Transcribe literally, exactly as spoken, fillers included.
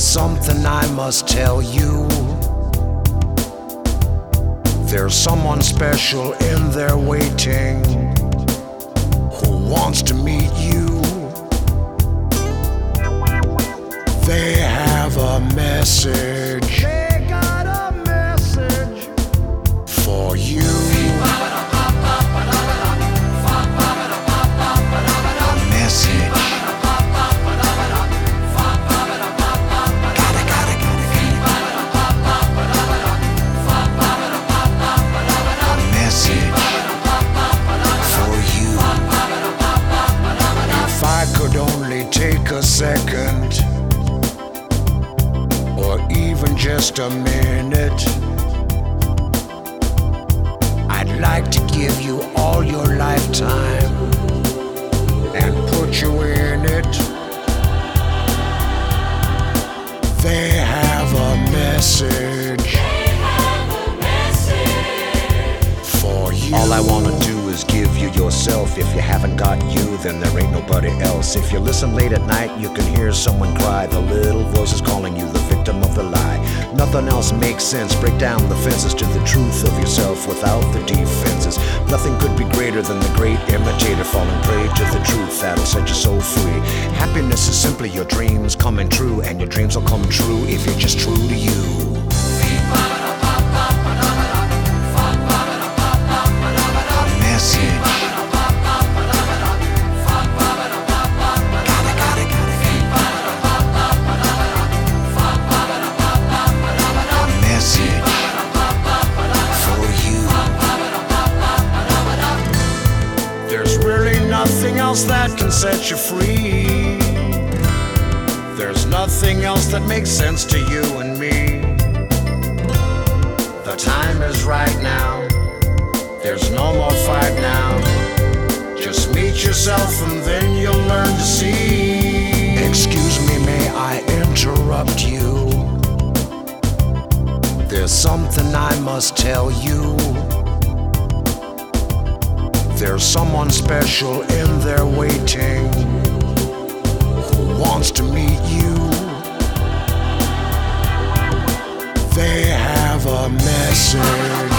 There's something I must tell you. There's someone special in there waiting who wants to meet you. They have a message. They got a message for you. A message. Gotta, gotta, gotta, gotta. A message for you. If I could only take a second, or even just a minute, I'd like to give you all your lifetime and put you in it. They have a message for you. All I wanna do is give you yourself. If you haven't got you, then there ain't nobody else. If you listen late at night, you can hear someone cry. The little voice is calling you, the victim of the lie. Nothing else makes sense. Break down the fences to the truth of yourself without the defenses. Nothing could be greater than the great imitator falling prey to the truth that'll set your soul free. Happiness is simply your dreams coming true, and your dreams will come true if you're just true to you. Nothing else that can set you free. There's nothing else that makes sense to you and me. The time is right now. There's no more fight now. Just meet yourself and then you'll learn to see. Excuse me, may I interrupt you? There's something I must tell you. There's someone special in there waiting who wants to meet you. They have a message